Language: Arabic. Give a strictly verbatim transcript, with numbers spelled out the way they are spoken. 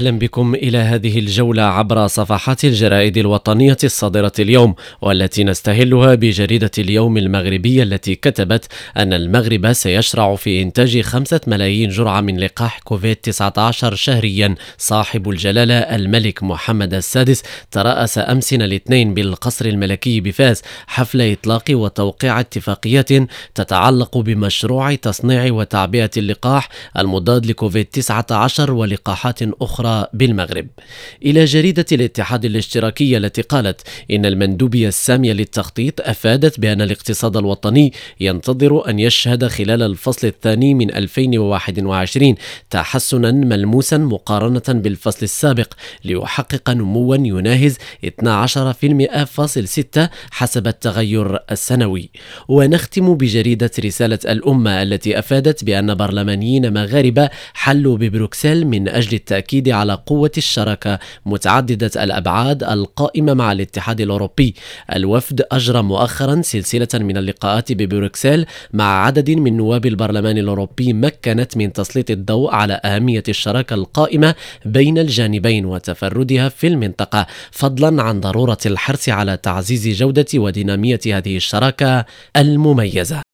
أهلا بكم إلى هذه الجولة عبر صفحات الجرائد الوطنية الصادرة اليوم، والتي نستهلها بجريدة اليوم المغربية التي كتبت أن المغرب سيشرع في إنتاج خمسة ملايين جرعة من لقاح كوفيد تسعة عشر شهريا. صاحب الجلالة الملك محمد السادس ترأس أمس الاثنين بالقصر الملكي بفاس حفل إطلاق وتوقيع اتفاقية تتعلق بمشروع تصنيع وتعبئة اللقاح المضاد لكوفيد تسعة عشر ولقاحات أخرى بالمغرب. إلى جريدة الاتحاد الاشتراكي التي قالت إن المندوبية السامية للتخطيط أفادت بأن الاقتصاد الوطني ينتظر أن يشهد خلال الفصل الثاني من ألفين وواحد وعشرين تحسنا ملموسا مقارنة بالفصل السابق ليحقق نموا يناهز اثني عشر بالمئة فاصل ستة حسب التغير السنوي. ونختم بجريدة رسالة الأمة التي أفادت بأن برلمانيين مغاربة حلوا ببروكسل من أجل التأكيد على قوة الشراكة متعددة الأبعاد القائمة مع الاتحاد الأوروبي. الوفد أجرى مؤخرا سلسلة من اللقاءات ببروكسل مع عدد من نواب البرلمان الأوروبي مكنت من تسليط الضوء على أهمية الشراكة القائمة بين الجانبين وتفردها في المنطقة، فضلا عن ضرورة الحرص على تعزيز جودة ودينامية هذه الشراكة المميزة.